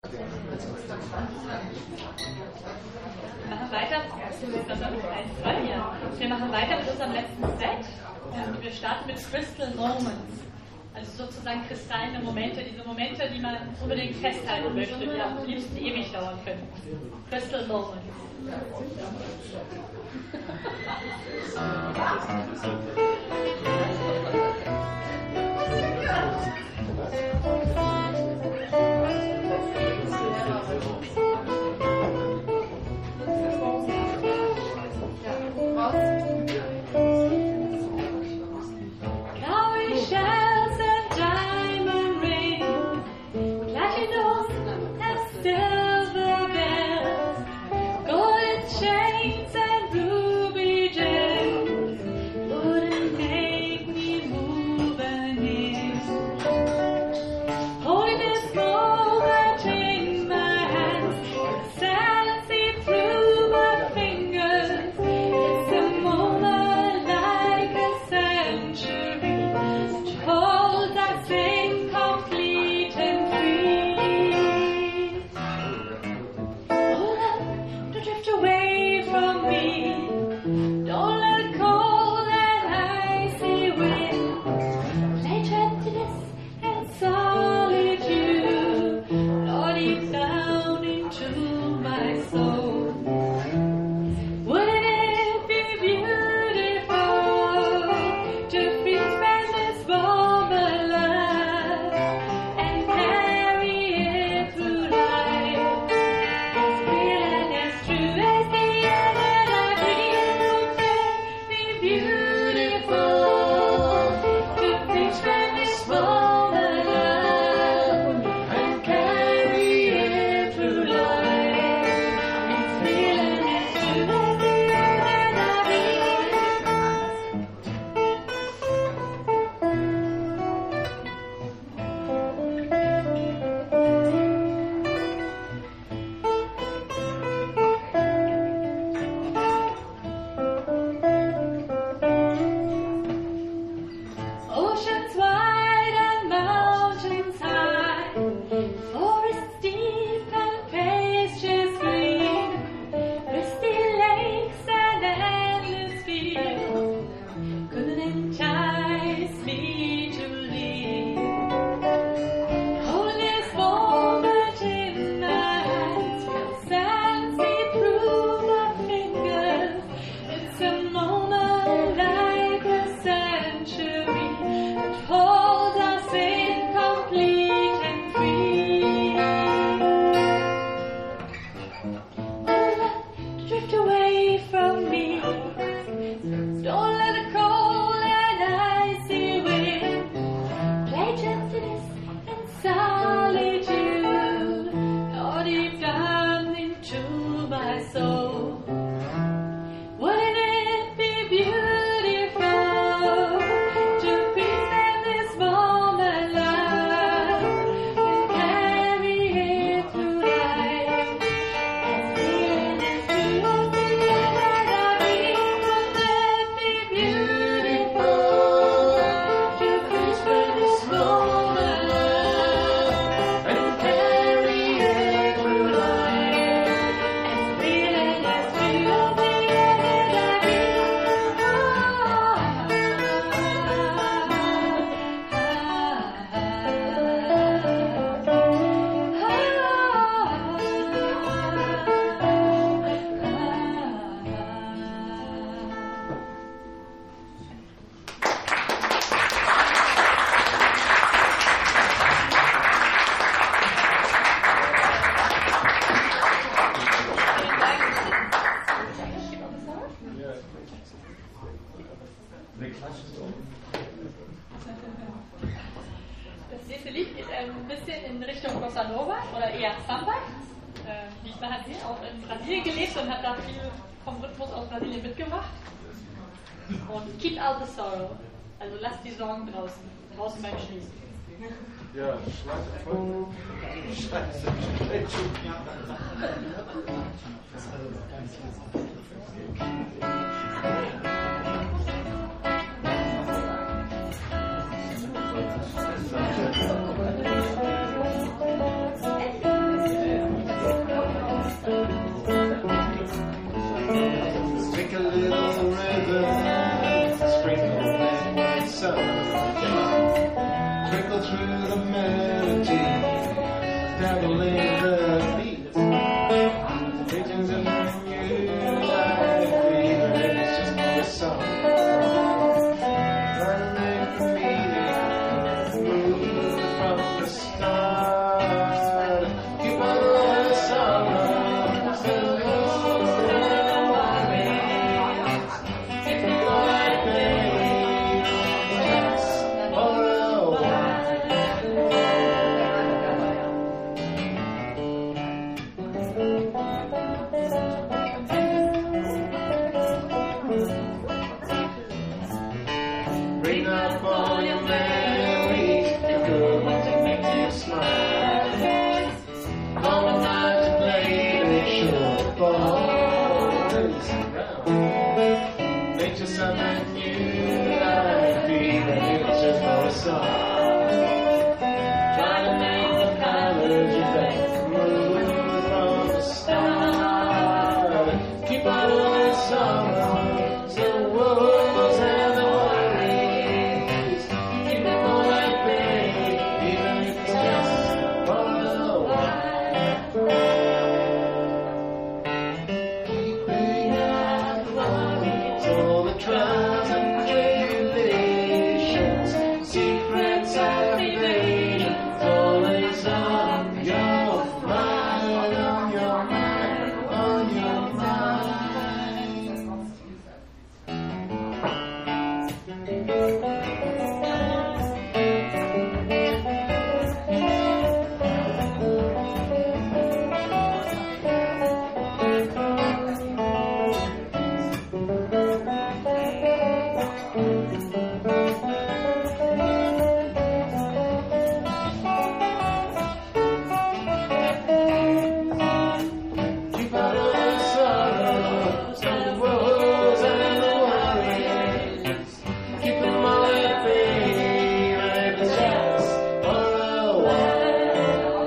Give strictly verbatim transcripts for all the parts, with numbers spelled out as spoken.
Wir machen weiter. eins, zwei, ja. Wir machen weiter mit unserem letzten Set. Und wir starten mit Crystal Moments. Also sozusagen kristallene Momente, diese Momente, die man unbedingt festhalten möchte, die am liebsten ewig dauern können. Crystal Moments. Das nächste Lied geht ein bisschen in Richtung Bossa Nova oder eher Samba. Diesmal hat sie auch in Brasilien gelebt und hat da viel vom Rhythmus aus Brasilien mitgebracht. Und Keep Out the Sorrow, also lasst die Sorgen draußen, draußen beim Schließen. Ja, Scheiße. Scheiße. Scheiße. juggling the beats. Visions of you, like fever, it's just another song. Trying to make the meaning move from the start. Keep on the sorrow, still goes and worries. If you like me, just for a while. Bring up all your memories, the good ones that make you smile. All the night to play, make sure the ball is around. Make you something new, like fever, it's just for a song. Try to make the colors you think move from the start. Keep on the sorrows, the woes and the worries. Keep them all at bay, even if it's just for a while. Keeping out the worries, all the trials and tribulations, secrets and evasions, always on your mind, on your mind, on your mind. Keep out of the sorrows, the woes and the worries. Keep them all at bay, even if it's just for a while.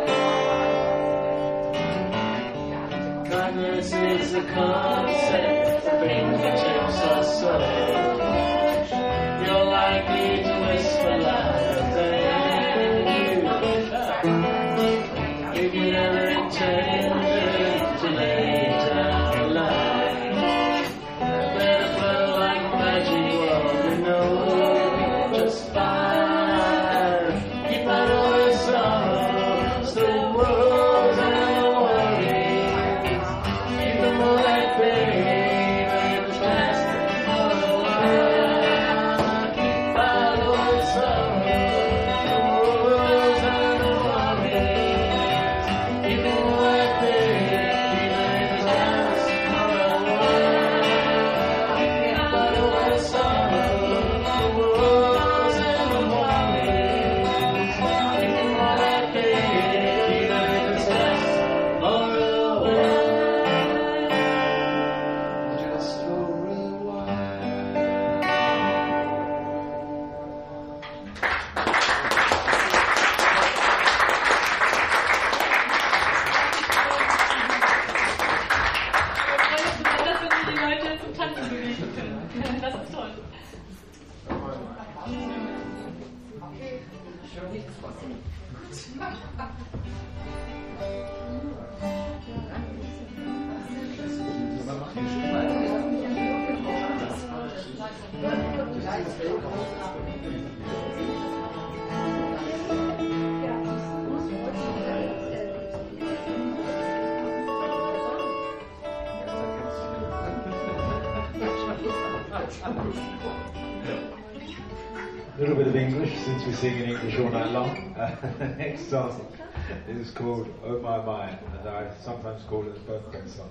Kindness is the concept, the thing that shapes our soul. You're likely to whisper louder than you shout. If you never intended to lay down a lie, let it flow like magic, well, you know you'll be just fine. Keep out of the sorrows, the woes and the worries. Keep them all at bay, even if it's just for a while. Keep out of the sorrows, the woes and the worries. Keep them all at bay, even if it's just for a while. Keep out of the sorrows, the woes and the worries. Keep them all at bay, even if it's just for a while. Just for a while. Besonders wenn Sie die Leute zum Tanzen bewegen können. Das ist toll. A little bit of English since we sing in English all night long. Uh, the next song is called Oh My Mind, and I sometimes call it a birthday song.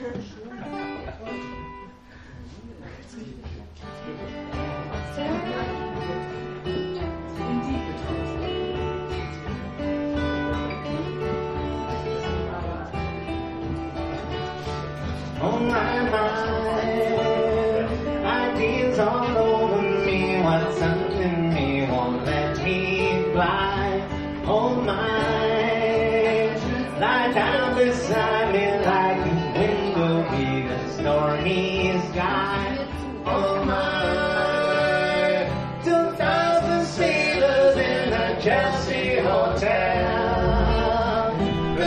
On my mind, ideas all over me, what's under me won't let me fly. Oh my, lie down beside me like a window be the stormy sky. Oh my, two thousand sailors in a Chelsea hotel,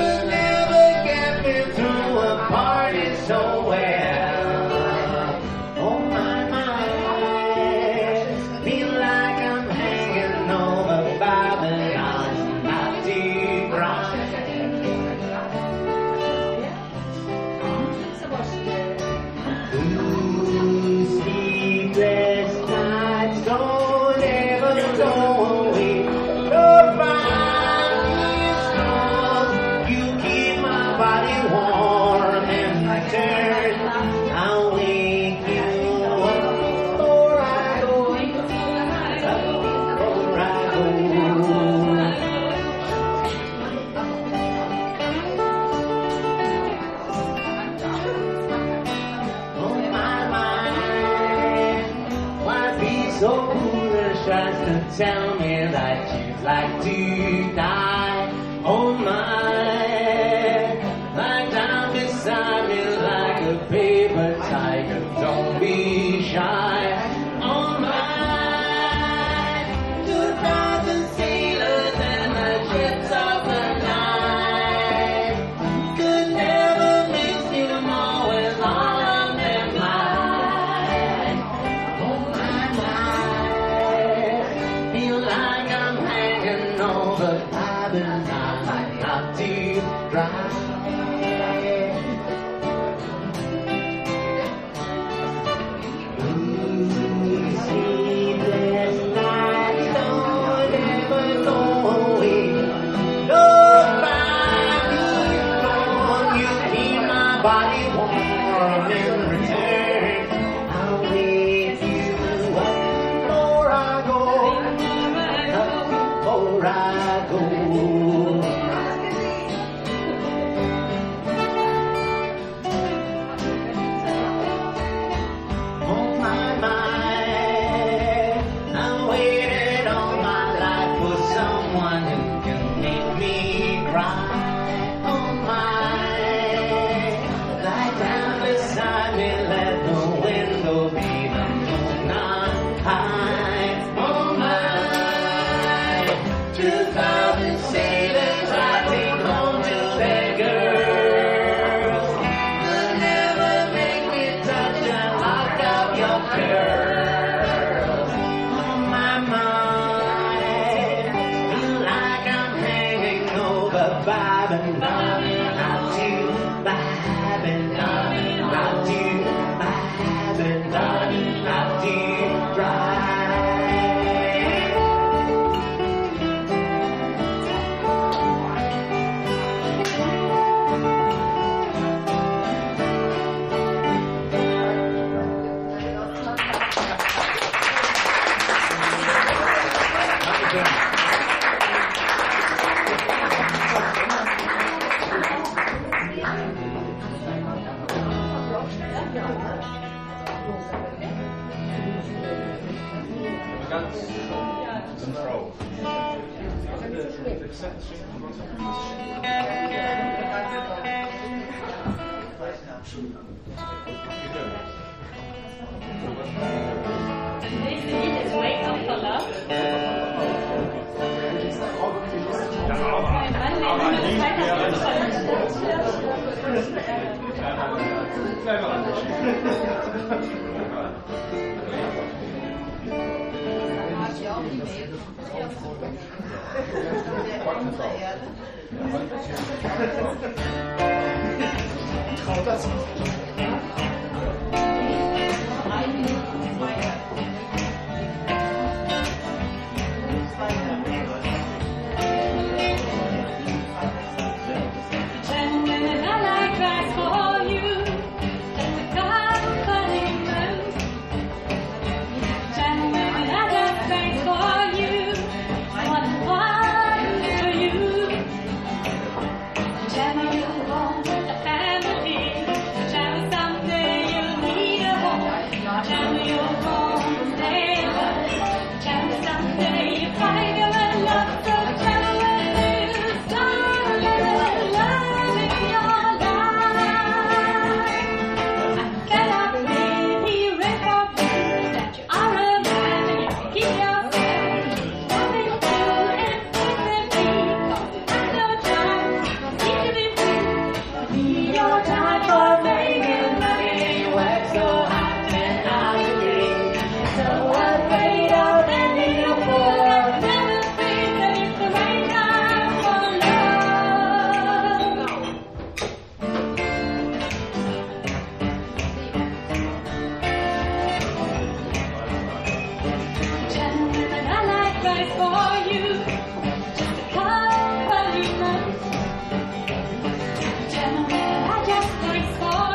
to tell me that you'd like to die. Oh my, lie down beside me like a paper tiger, don't be shy. Oh my, two thousand sailors and the ships of the night could never mix you more with all of them mine. Oh my, my, feel like I'm hanging over Babylon, not to dry. Body warm in return. I'll wait you before I go, before I go. Oh my, my, I waited all my life for someone who can make me cry. Oh my, beside me, let the window be the moon on high. Oh my, two thousand sailors I take home to their girls. You'll never make me touch and lock up your curls. Oh my, my, feel like I'm hanging over Babylon, not to Babylon. Not to Babylon, not to dry. Control. Das nächste Lied ist Wake Up for Love. Ein Mann, der immer eine Zeit Traut das? for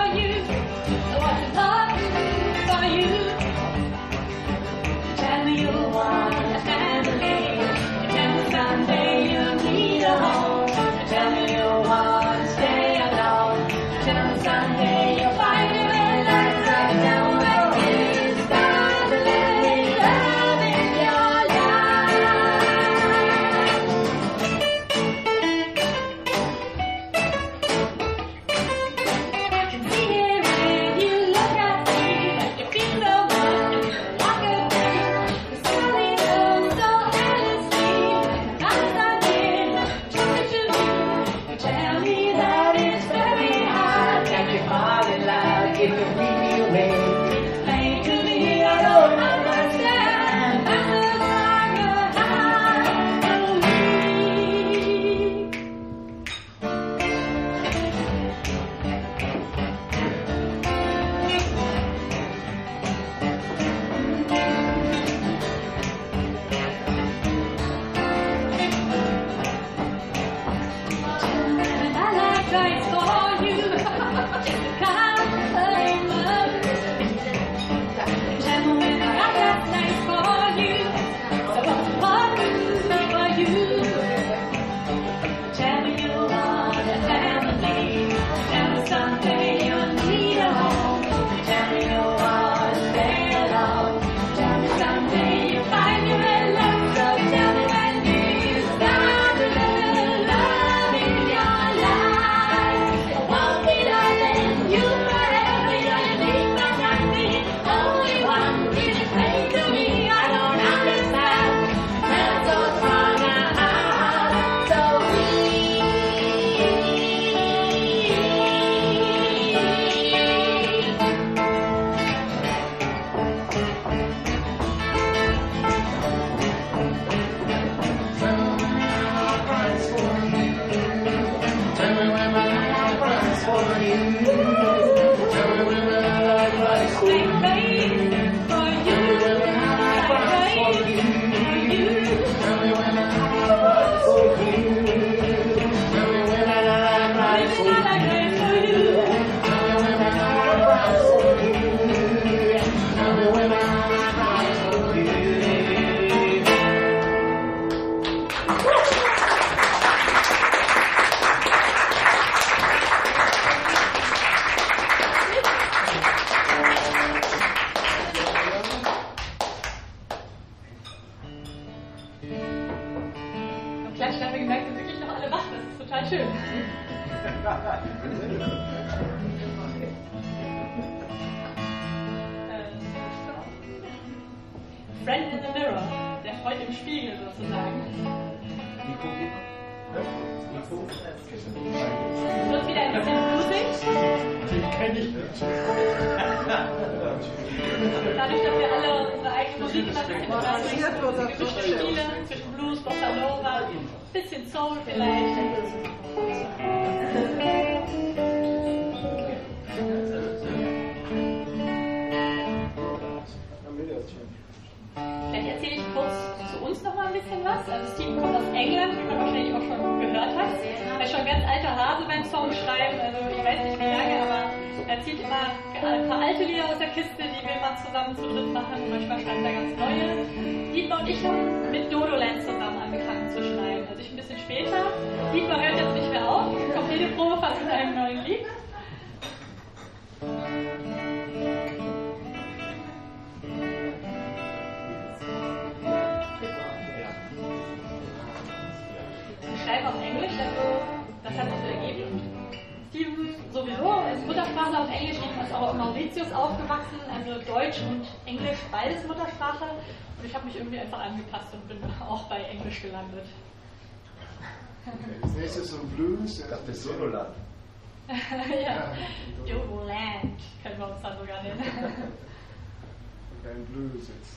for you. Tell me women I like rice for you. Tell me women I like rice for you. Tell me women I like rice for you. Tell me women I like rice for you. Tell me women I like rice for you. Tell me women I like rice for you. Am Klatschen haben wir gemerkt, sind wirklich noch alle wach. Das ist total schön. Friend in the Mirror, der Freund im Spiegel sozusagen. Wird wieder ein bisschen bluesig. Den kenne ich nicht. Dadurch, dass wir alle unsere eigene Musik machen, gemischte Stile zwischen Blues, Bossa Nova, bisschen Soul vielleicht. Vielleicht erzähle ich kurz zu uns noch mal ein bisschen was. Also Steven kommt aus England, wie man wahrscheinlich auch schon gehört hat. Er ist schon ein ganz alter Hase beim Songschreiben, also ich weiß nicht wie lange, aber er zieht immer ein paar alte Lieder aus der Kiste, die wir mal zusammen zu dritt machen. Manchmal schreibt er ganz neue. Dietmar und ich haben mit Dodoland zusammen angefangen zu schreiben. Also ich ein bisschen später. Dietmar hört jetzt nicht mehr auf, kommt jede Probe fast mit einem neuen Lied. Ich schreibe auf Englisch, also das hat sich so ergeben. Steven sowieso ist Muttersprachler auf Englisch, ich ist auch in Mauritius aufgewachsen, also Deutsch und Englisch beides Muttersprache. Und ich habe mich irgendwie einfach angepasst und bin auch bei Englisch gelandet. Okay, das nächste ist so ein Blues. Das ist Dodoland. Ja, Dodoland können wir uns dann sogar nennen. Okay, ein Blues jetzt.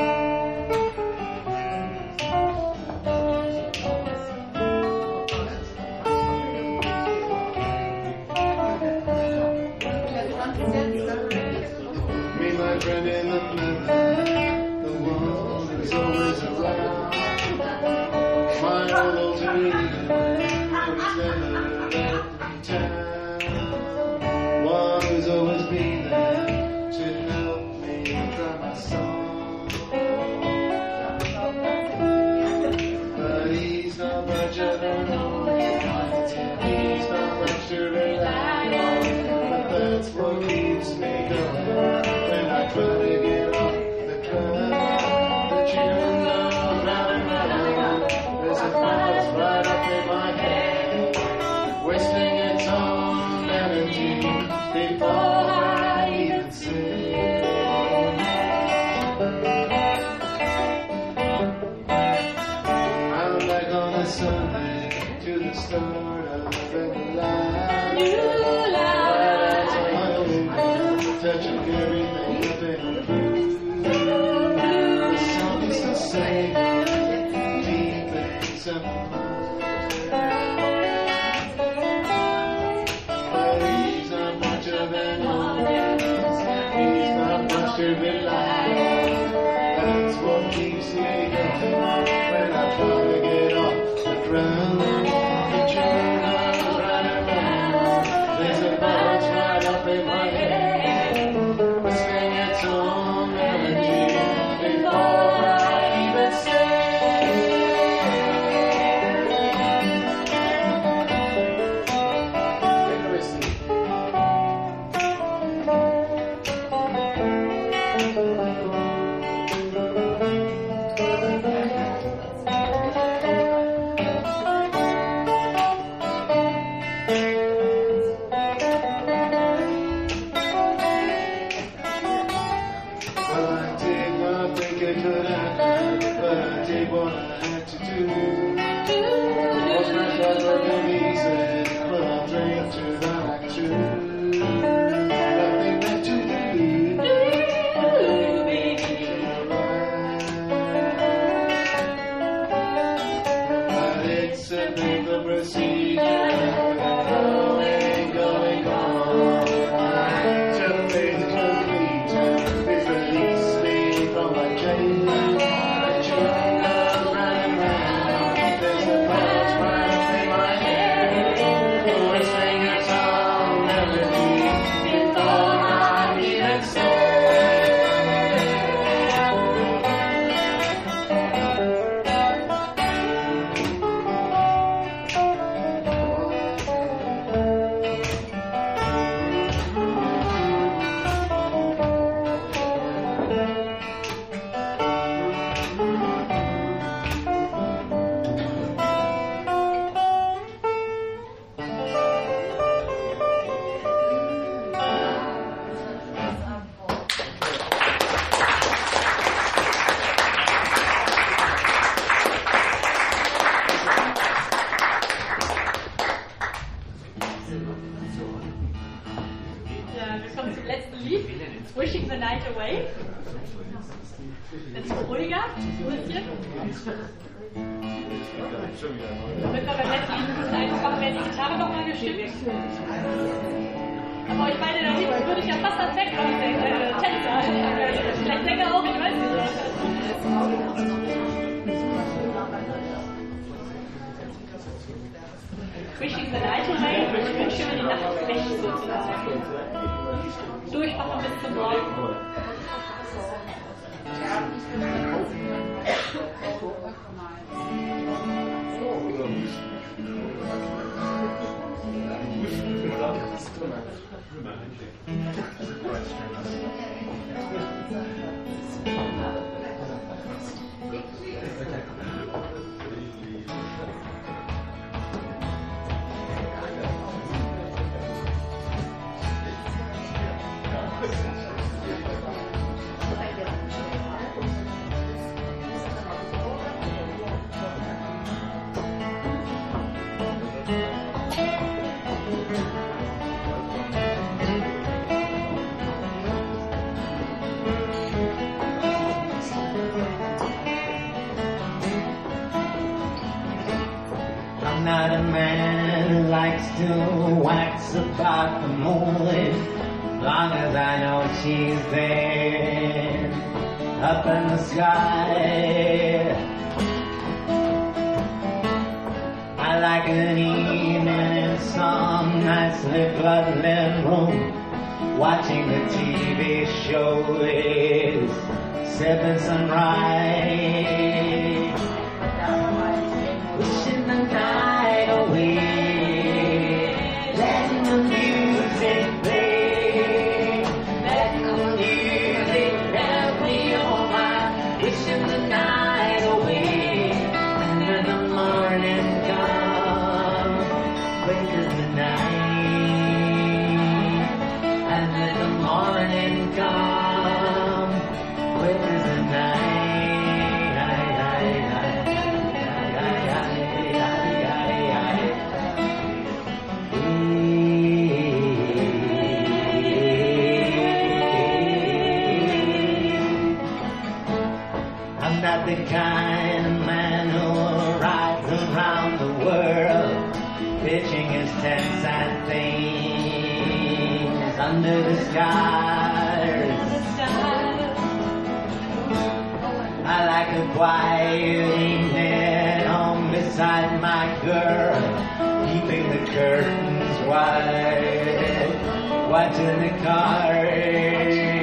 Me, my friend in the blue, the one who's always around. My old alter ego, who's never left town. One who's always been there to help me write my song. But he's not much of an old, he's not much to rely on. But that's what keeps me going when I try to get off the ground. The tune goes round and round. There's a buzz right up in my head, wasting its own energy before I even sing. I'm back on a Sunday to the start of the light. New life. Touching everything up in blue. The song is the same, deep inside my mind. But he's not much of an audience, he's not much to rely on. That's what keeps me going when I try to get off the ground. The tune goes right around, there's a buzz right up in my head, whistling its own melody before I even say. Take a listen. Well, I did not think it could happen, but I did what I had to do. Wash my hands like an easy, but I'll drink to that act too. Nothing left to do. But it's a painful procedure. Going, going, going. äh, wir kommen zum letzten Lied, Wishing the Night Away. Das ist ruhiger, ein bisschen. Damit wir beim letzten Lied einfach machen, werden die Gitarre nochmal gestimmt. Aber ich meine, da hinten würde ich ja fast als Background äh, Tänzer, vielleicht Sänger auch, ich weiß nicht. Wishing the Night Away, ich wünsche mir die Nacht weg sozusagen. Durchmachen bis zum Morgen. Not a man who likes to wax about the moon, as long as I know she's there, up in the sky. I like an evening in some nicely floodlit room, watching the T V shows, sipping sunrise. Wishing the night away, letting the music play, letting the music help me on my, wishing the night away, and then the morning comes, quick as the night, and then the morning comes, quick as the night. I'm not the kind of man who rides around the world, pitching his tents and things under the stars. I like a quiet evening home beside my girl, keeping the curtains wide, watching the cars.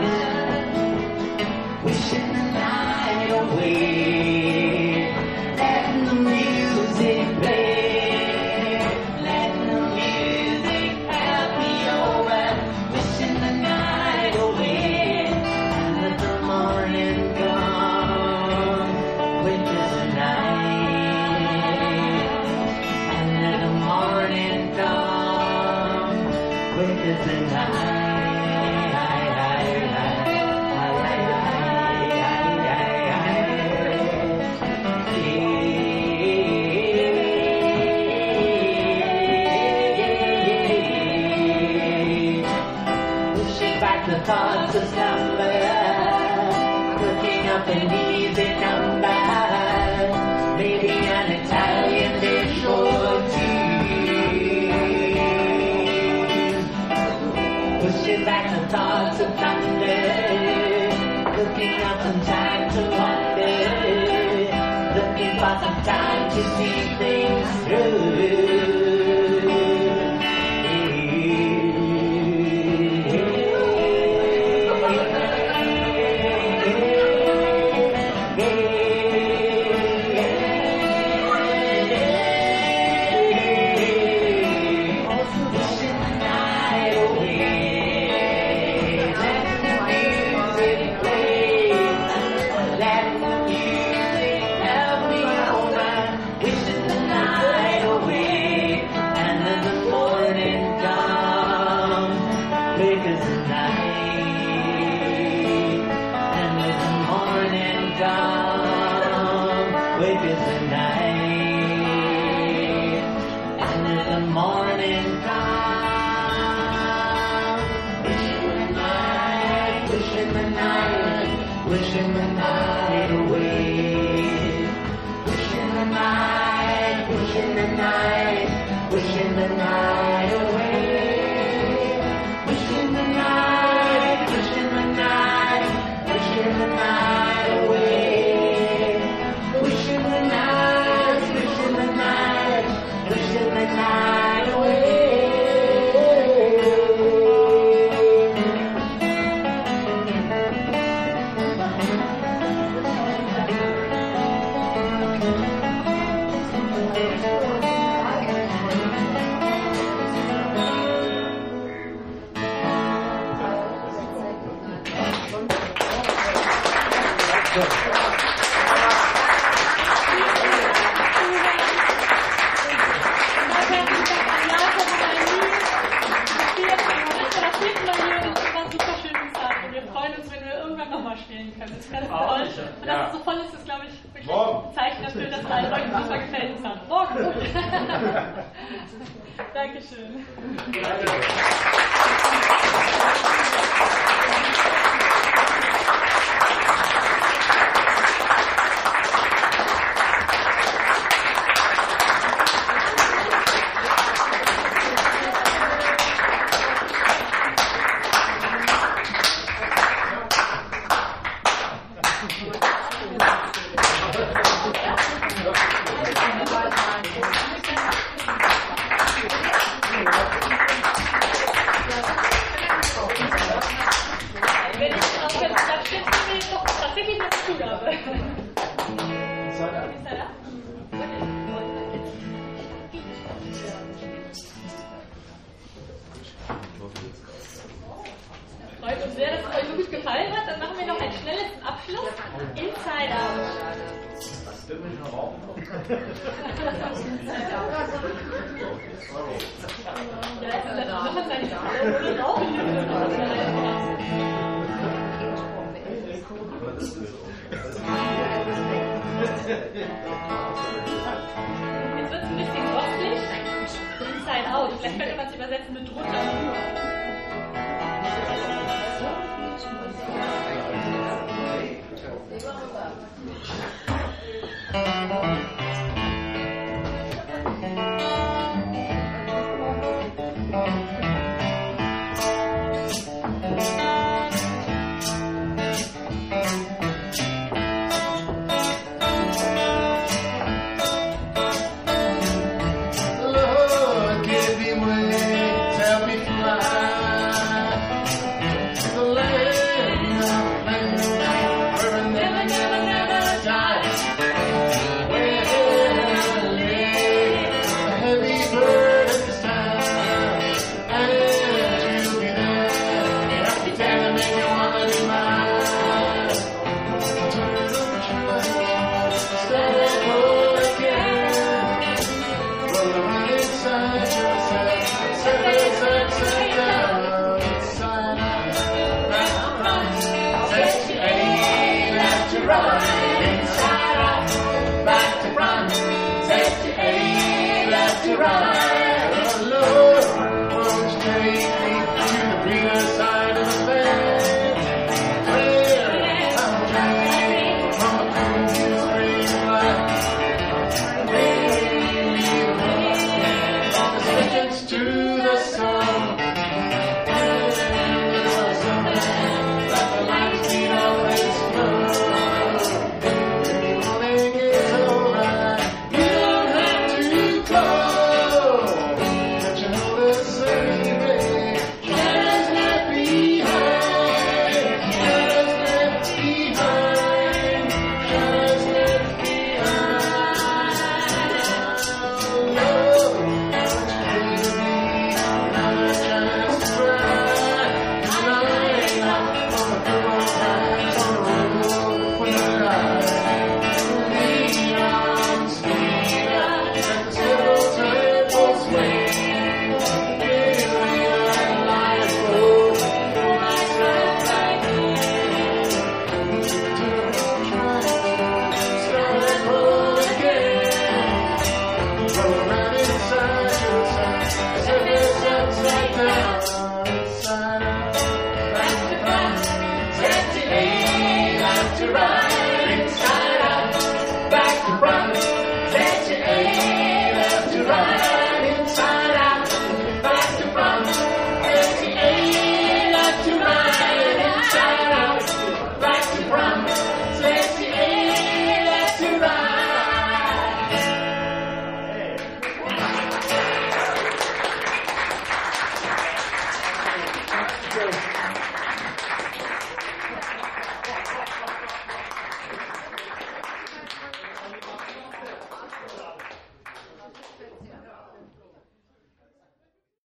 Wishing the night away, letting the music play, letting the music help me over, wishing the night away, and let the morning come, quick as the night, and let the morning come, quick as the night. The thoughts of slumber, looking up an easy number, maybe an Italian dish or two. Pushing back the thoughts of thunder, looking up some time to wonder, looking for some time to see things through. Wishing the night away. wishing the night away. Wishing the night, wishing the night, wishing the night away. Wishing the night, wishing the night, wishing the night away. Wishing the night, wishing the night, wishing the night away. Und dass es so voll ist, ist, glaube ich, wirklich ein Zeichen dafür, dass es allen Leuten super gefällt hat. Morgen! Dankeschön. Freut uns sehr, dass es euch so gut gefallen hat. Dann machen wir noch einen schnellen Abschluss. Inside Out. Ja, jetzt ist das noch ein kleines Rauchen. Jetzt wird es ein bisschen rostlich. Inside Out. Vielleicht könnte man es übersetzen mit drunter.